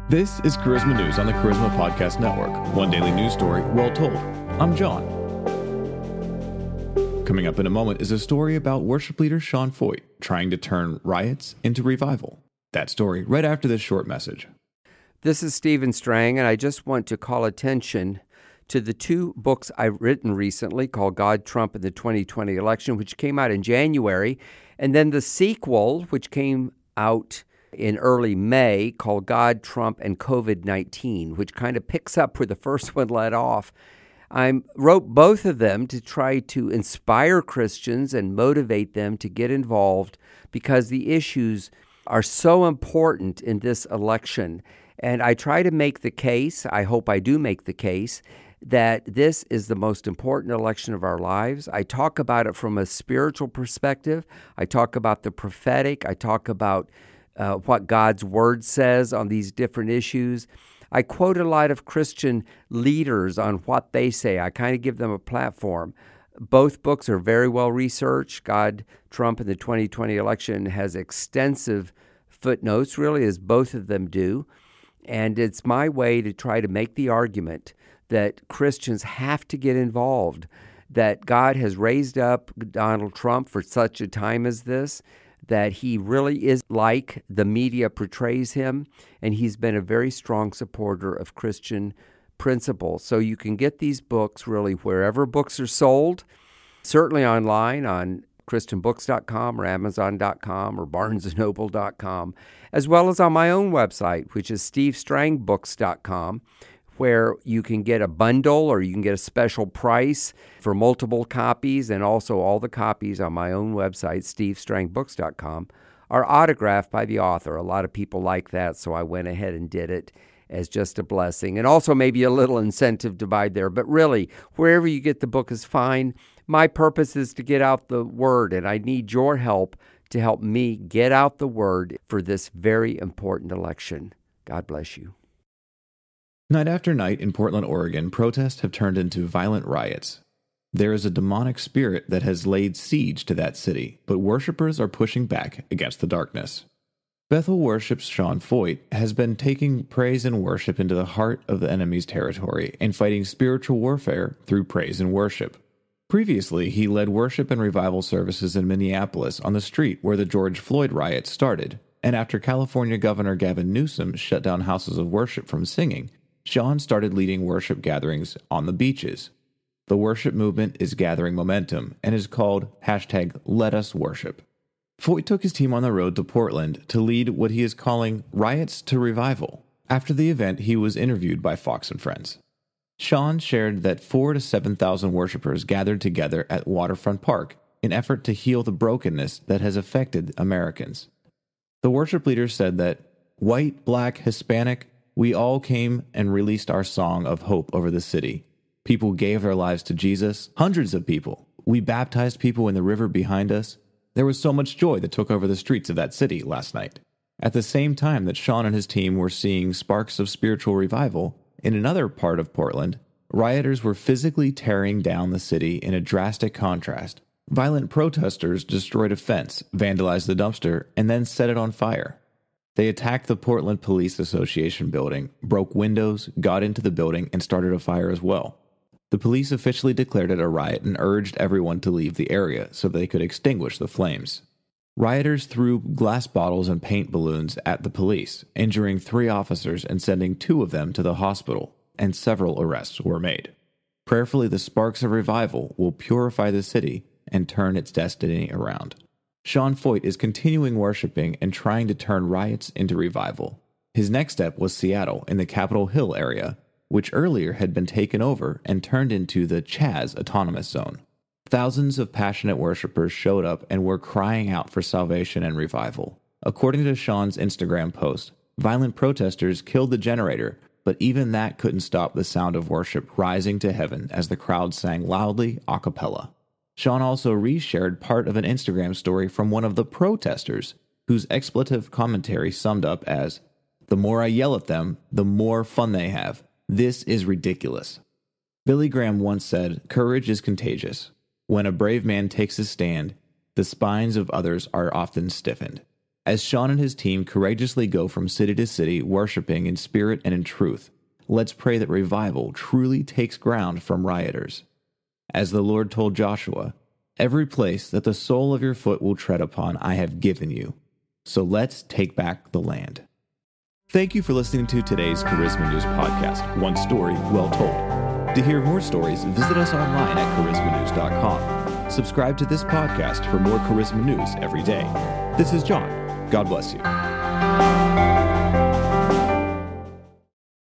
This is Charisma News on the Charisma Podcast Network. One daily news story, well told. I'm John. Coming up in a moment is a story about worship leader Sean Feucht trying to turn riots into revival. That story right after this short message. This is Stephen Strang, and I just want to call attention to the two books I've written recently called God, Trump, and the 2020 Election, which came out in January, and then the sequel, which came out in early May, called God, Trump, and COVID-19, which kind of picks up where the first one led off. I wrote both of them to try to inspire Christians and motivate them to get involved because the issues are so important in this election. And I try to make the case, I hope I do make the case, that this is the most important election of our lives. I talk about it from a spiritual perspective. I talk about the prophetic. I talk about what God's Word says on these different issues. I quote a lot of Christian leaders on what they say. I kind of give them a platform. Both books are very well researched. God, Trump, and the 2020 Election has extensive footnotes, really, as both of them do. And it's my way to try to make the argument that Christians have to get involved, that God has raised up Donald Trump for such a time as this, that he really is like the media portrays him, and he's been a very strong supporter of Christian principles. So you can get these books really wherever books are sold, certainly online on christianbooks.com or amazon.com or barnesandnoble.com, as well as on my own website, which is stevestrangbooks.com, where you can get a bundle or you can get a special price for multiple copies, and also all the copies on my own website, stevestrangbooks.com, are autographed by the author. A lot of people like that, so I went ahead and did it as just a blessing, and also maybe a little incentive to buy there. But really, wherever you get the book is fine. My purpose is to get out the word, and I need your help to help me get out the word for this very important election. God bless you. Night after night in Portland, Oregon, protests have turned into violent riots. There is a demonic spirit that has laid siege to that city, but worshipers are pushing back against the darkness. Bethel Worship's Sean Feucht has been taking praise and worship into the heart of the enemy's territory and fighting spiritual warfare through praise and worship. Previously, he led worship and revival services in Minneapolis on the street where the George Floyd riots started, and after California Governor Gavin Newsom shut down houses of worship from singing, Sean started leading worship gatherings on the beaches. The worship movement is gathering momentum and is called #LetUsWorship. Feucht took his team on the road to Portland to lead what he is calling Riots to Revival. After the event, he was interviewed by Fox and Friends. Sean shared that 4,000 to 7,000 worshipers gathered together at Waterfront Park in effort to heal the brokenness that has affected Americans. The worship leader said that white, black, Hispanic, we all came and released our song of hope over the city. People gave their lives to Jesus, hundreds of people. We baptized people in the river behind us. There was so much joy that took over the streets of that city last night. At the same time that Sean and his team were seeing sparks of spiritual revival, in another part of Portland, rioters were physically tearing down the city in a drastic contrast. Violent protesters destroyed a fence, vandalized the dumpster, and then set it on fire. They attacked the Portland Police Association building, broke windows, got into the building, and started a fire as well. The police officially declared it a riot and urged everyone to leave the area so they could extinguish the flames. Rioters threw glass bottles and paint balloons at the police, injuring 3 officers and sending 2 of them to the hospital, and several arrests were made. Prayerfully, the sparks of revival will purify the city and turn its destiny around. Sean Feucht is continuing worshiping and trying to turn riots into revival. His next step was Seattle in the Capitol Hill area, which earlier had been taken over and turned into the Chaz Autonomous Zone. Thousands of passionate worshipers showed up and were crying out for salvation and revival. According to Sean's Instagram post, violent protesters killed the generator, but even that couldn't stop the sound of worship rising to heaven as the crowd sang loudly a cappella. Sean also reshared part of an Instagram story from one of the protesters, whose expletive commentary summed up as, "The more I yell at them, the more fun they have. This is ridiculous." Billy Graham once said, "Courage is contagious. When a brave man takes his stand, the spines of others are often stiffened." As Sean and his team courageously go from city to city, worshiping in spirit and in truth, let's pray that revival truly takes ground from rioters. As the Lord told Joshua, "Every place that the sole of your foot will tread upon, I have given you." So let's take back the land. Thank you for listening to today's Charisma News podcast, one story well told. To hear more stories, visit us online at charismanews.com. Subscribe to this podcast for more Charisma News every day. This is John. God bless you.